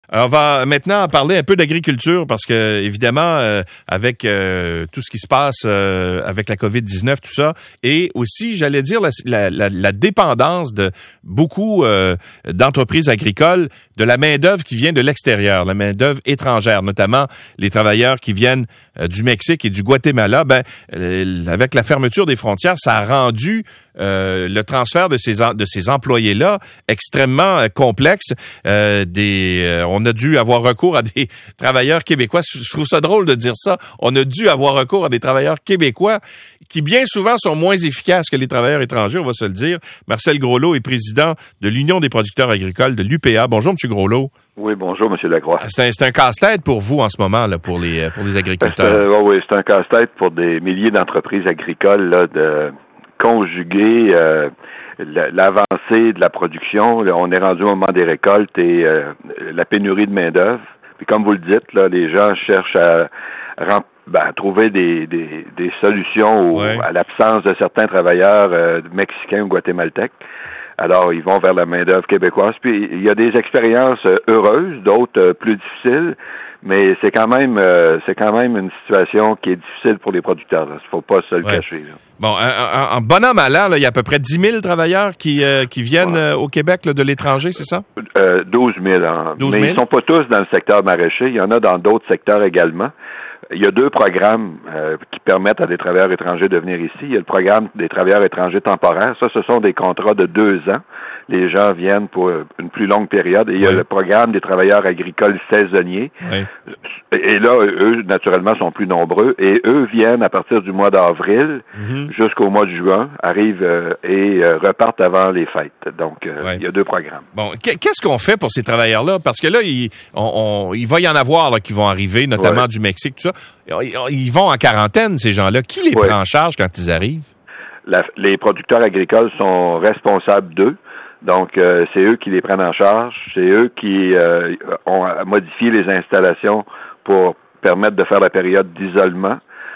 Alors, on va maintenant parler un peu d'agriculture parce que, évidemment, avec tout ce qui se passe avec la COVID-19, tout ça, et aussi, j'allais dire, la dépendance de beaucoup d'entreprises agricoles de la main-d'œuvre qui vient de l'extérieur, la main-d'œuvre étrangère, notamment les travailleurs qui viennent du Mexique et du Guatemala. Avec la fermeture des frontières, ça a rendu le transfert de ces employés-là extrêmement complexe. On a dû avoir recours à des travailleurs québécois. Je trouve ça drôle de dire ça. On a dû avoir recours à des travailleurs québécois qui bien souvent sont moins efficaces que les travailleurs étrangers, on va se le dire. Marcel Groslot est président de l'Union des producteurs agricoles de l'UPA. Bonjour, M. Groslot. Oui, bonjour, M. Lacroix. C'est un casse-tête pour vous en ce moment, là, pour les agriculteurs. Oui, c'est un casse-tête pour des milliers d'entreprises agricoles là, de conjuguer l'avancée de la production. Là, on est rendu au moment des récoltes et la pénurie de main-d'œuvre. Puis comme vous le dites, là, les gens cherchent à trouver des solutions à l'absence de certains travailleurs mexicains ou guatémaltèques. Alors, ils vont vers la main-d'œuvre québécoise. Puis, il y a des expériences heureuses, d'autres plus difficiles, mais c'est quand même une situation qui est difficile pour les producteurs. Il ne faut pas se le cacher. Là. Bon, en bon an, mal an, il y a à peu près 10 000 travailleurs qui viennent au Québec là, de l'étranger, c'est ça? 12 000. 12 000. Mais ils ne sont pas tous dans le secteur maraîcher. Il y en a dans d'autres secteurs également. Il y a 2 programmes qui permettent à des travailleurs étrangers de venir ici. Il y a le programme des travailleurs étrangers temporaires. Ça, ce sont des contrats de 2 ans. Les gens viennent pour une plus longue période. Et il y a le programme des travailleurs agricoles saisonniers. Oui. Et là, eux, naturellement, sont plus nombreux. Et eux viennent à partir du mois d'avril jusqu'au mois de juin, arrivent et repartent avant les fêtes. Donc, il y a 2 programmes. Bon, qu'est-ce qu'on fait pour ces travailleurs-là? Parce que là, il va y en avoir là, qui vont arriver, notamment du Mexique, tout ça. Ils vont en quarantaine, ces gens-là. Qui les prend en charge quand ils arrivent? Les producteurs agricoles sont responsables d'eux. Donc, c'est eux qui les prennent en charge. C'est eux qui ont modifié les installations pour permettre de faire la période d'isolement.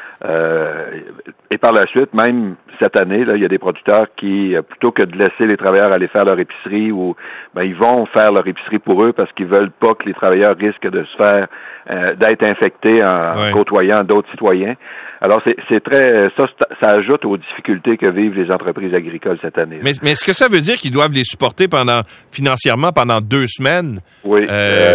Et par la suite, même cette année, là, il y a des producteurs qui, plutôt que de laisser les travailleurs aller faire leur épicerie, ils vont faire leur épicerie pour eux parce qu'ils veulent pas que les travailleurs risquent de se faire d'être infectés en côtoyant d'autres citoyens. Alors, ça ajoute aux difficultés que vivent les entreprises agricoles cette année. Mais est-ce que ça veut dire qu'ils doivent les supporter financièrement pendant 2 semaines? Oui,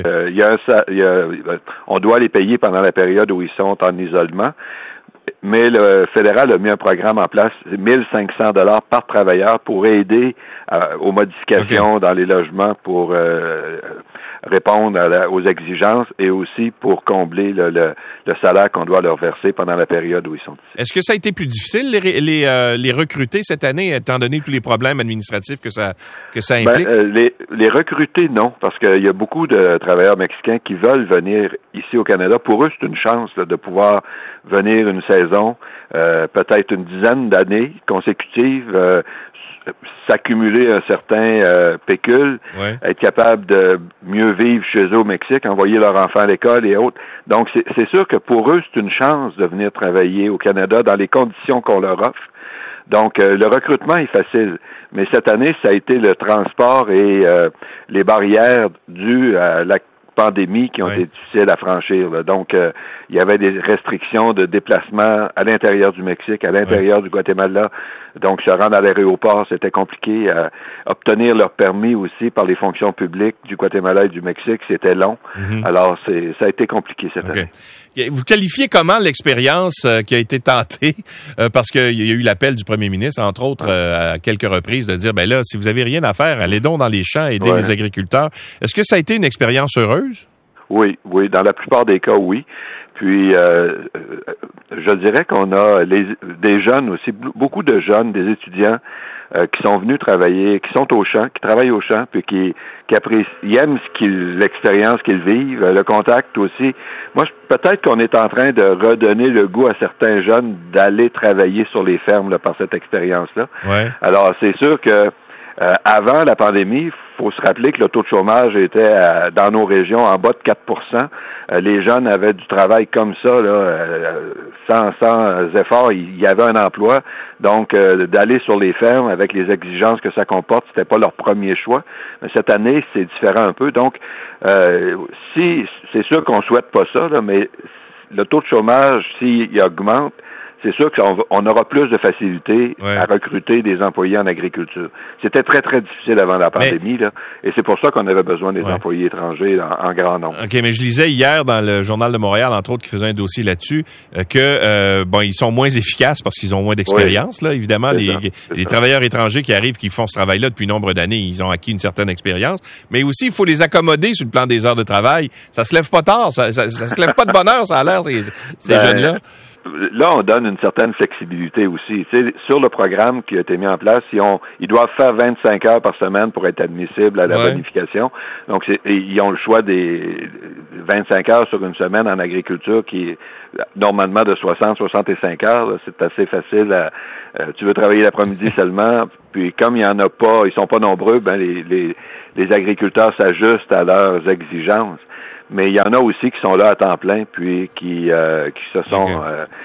on doit les payer pendant la période où ils sont en isolement. Mais le fédéral a mis un programme en place, 1 500 $ par travailleur pour aider aux modifications dans les logements pour répondre aux exigences et aussi pour combler le salaire qu'on doit leur verser pendant la période où ils sont ici. Est-ce que ça a été plus difficile les recruter cette année, étant donné tous les problèmes administratifs que ça implique? Les recruter, non, parce qu'il y a beaucoup de travailleurs mexicains qui veulent venir ici au Canada. Pour eux, c'est une chance là, de pouvoir venir une saison, peut-être une dizaine d'années consécutives, s'accumuler un certain pécule, être capable de mieux vivre chez eux au Mexique, envoyer leurs enfants à l'école et autres. Donc, c'est sûr que pour eux, c'est une chance de venir travailler au Canada dans les conditions qu'on leur offre. Donc, le recrutement est facile. Mais cette année, ça a été le transport et les barrières dues à la pandémie qui ont été difficiles à franchir. Là. Donc, il y avait des restrictions de déplacement à l'intérieur du Mexique, à l'intérieur du Guatemala. Donc, se rendre à l'aéroport, c'était compliqué. Obtenir leur permis aussi par les fonctions publiques du Guatemala et du Mexique, c'était long. Alors, ça a été compliqué cette année. Vous qualifiez comment l'expérience qui a été tentée? Parce qu'il y a eu l'appel du premier ministre, entre autres, à quelques reprises, de dire, là, si vous avez rien à faire, allez donc dans les champs, aider les agriculteurs. Est-ce que ça a été une expérience heureuse? Oui, dans la plupart des cas, oui. Puis, je dirais qu'on a des jeunes aussi, beaucoup de jeunes, des étudiants qui sont venus travailler, qui sont au champ, qui travaillent au champ, puis qui apprécient, ils aiment l'expérience qu'ils vivent, le contact aussi. Moi, peut-être qu'on est en train de redonner le goût à certains jeunes d'aller travailler sur les fermes là, par cette expérience-là. Alors, c'est sûr que Avant la pandémie, il faut se rappeler que le taux de chômage était dans nos régions en bas de 4%. Les jeunes avaient du travail comme ça, là, sans effort, il y avait un emploi. Donc, d'aller sur les fermes avec les exigences que ça comporte, c'était pas leur premier choix. Mais cette année, c'est différent un peu. Donc, si c'est sûr qu'on souhaite pas ça, là, mais le taux de chômage, s'il augmente, c'est sûr qu'on aura plus de facilité à recruter des employés en agriculture. C'était très, très difficile avant la pandémie, là, et c'est pour ça qu'on avait besoin des employés étrangers en grand nombre. OK, mais je lisais hier dans le Journal de Montréal, entre autres, qui faisait un dossier là-dessus, que ils sont moins efficaces parce qu'ils ont moins d'expérience, là, évidemment. Les travailleurs étrangers qui arrivent, qui font ce travail-là depuis nombre d'années, ils ont acquis une certaine expérience. Mais aussi, il faut les accommoder sur le plan des heures de travail. Ça se lève pas tard, ça se lève pas de bonne heure, ça a l'air, ces jeunes-là. Là, on donne une certaine flexibilité aussi. Tu sais, sur le programme qui a été mis en place, ils doivent faire 25 heures par semaine pour être admissibles à la bonification. Donc, ils ont le choix des 25 heures sur une semaine en agriculture qui est normalement de 60-65 heures. Là, c'est assez facile. Tu veux travailler l'après-midi seulement, puis comme il y en a pas, ils sont pas nombreux, ben les agriculteurs s'ajustent à leurs exigences. Mais il y en a aussi qui sont là à temps plein, puis qui se sont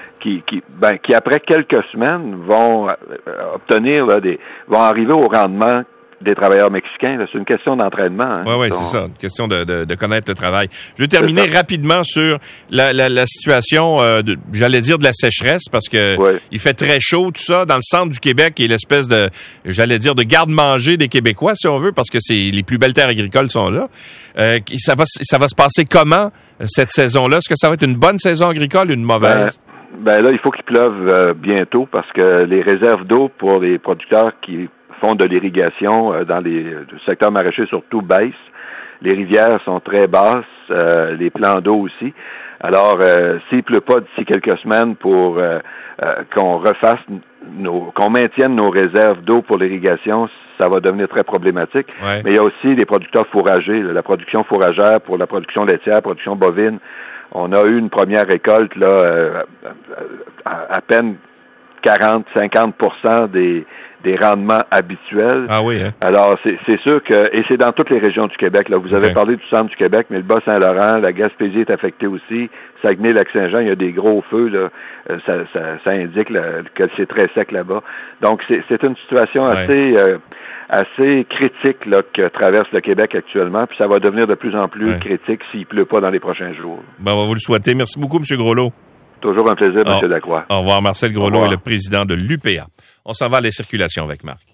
qui après quelques semaines vont obtenir vont arriver au rendement des travailleurs mexicains. Là. C'est une question d'entraînement. Hein, oui, c'est ça. Une question de connaître le travail. Je vais terminer rapidement sur la situation, j'allais dire de la sécheresse, parce que il fait très chaud, tout ça, dans le centre du Québec, qui est l'espèce de, j'allais dire, de garde-manger des Québécois, si on veut, parce que les plus belles terres agricoles sont là. Ça va se passer comment, cette saison-là? Est-ce que ça va être une bonne saison agricole ou une mauvaise? Ben là, il faut qu'il pleuve bientôt, parce que les réserves d'eau pour les producteurs qui font de l'irrigation dans le secteur maraîcher surtout baissent. Les rivières sont très basses, les plans d'eau aussi. Alors, s'il pleut pas d'ici quelques semaines pour qu'on refasse qu'on maintienne nos réserves d'eau pour l'irrigation, ça va devenir très problématique. Ouais. Mais il y a aussi les producteurs fourragers, la production fourragère pour la production laitière, production bovine. On a eu une première récolte là, à peine 40-50% des rendements habituels. Ah oui, hein? Alors, c'est sûr que, et c'est dans toutes les régions du Québec, là. Vous avez parlé du centre du Québec, mais le Bas-Saint-Laurent, la Gaspésie est affectée aussi. Saguenay-Lac-Saint-Jean, il y a des gros feux, là. Ça indique que c'est très sec là-bas. Donc, c'est une situation assez critique, là, que traverse le Québec actuellement, puis ça va devenir de plus en plus critique s'il pleut pas dans les prochains jours. Ben, on va vous le souhaiter. Merci beaucoup, M. Groslot. Toujours un plaisir, M. Lacroix. Au revoir. Marcel Groslot est le président de l'UPA. On s'en va à la circulation avec Marc.